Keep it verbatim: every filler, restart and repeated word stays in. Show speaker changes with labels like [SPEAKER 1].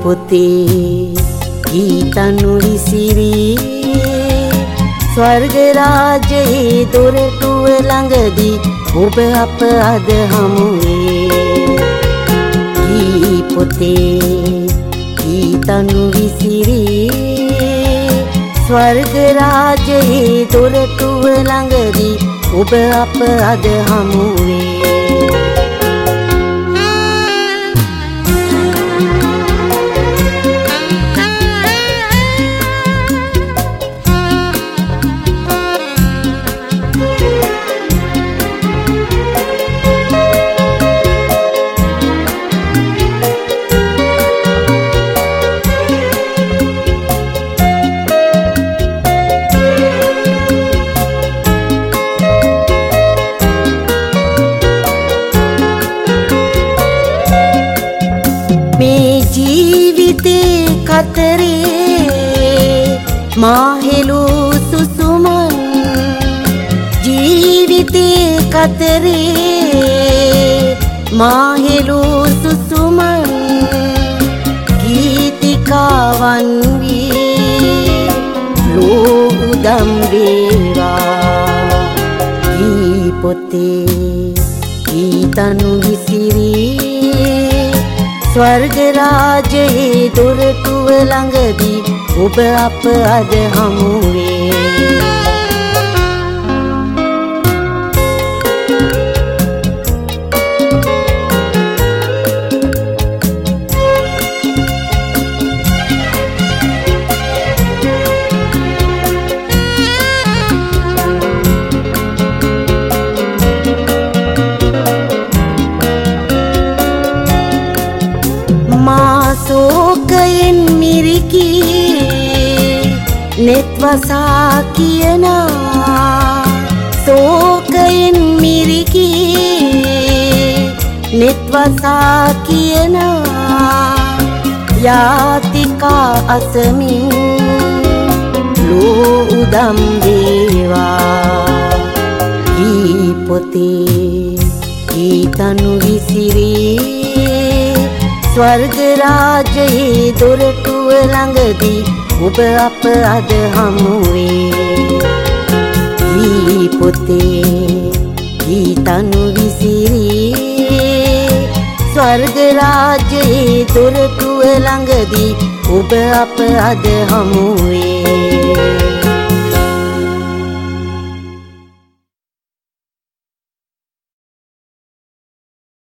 [SPEAKER 1] පොතේ ගීතනු විසිරී ස්වර්ග රාජයේ දොරටුව ළඟදී ඔබ අප අද හමුවේ. ගී පොතේ ගීතනු විසිරී ස්වර්ග රාජයේ දොරටුව ළඟදී ඔබ අප අද හමුවේ. මේ ජීවිතේ කතරේ මාහෙලු සුසුමන් ජීවිතේ කතරේ මාහෙලු සුසුමන් ගීතිකාවන් වී ලෝ උදම් වේවා. ගී පොතේ ගීතනු විසිරී ස්වර්ග රාජයේ දොරටුව ළඟදී ඔබ අප අද හමුවේ. සෝකයෙන් මිරිකී නෙත් වසා කියනා සෝකයෙන් මිරිකී නෙත් වසා කියනා යාතිකා අසමින් ලෝ උදම් වේවා. ගී පොතේ ගීතනු විසිරී ස්වර්ග රාජයේ දොරටුව ළඟදී ඔබ අප අද හමුවේ. ගී පොතේ ගීතනු විසිරී ස්වර්ග රාජයේ දොරටුව ළඟදී ඔබ අප අද හමුවේ.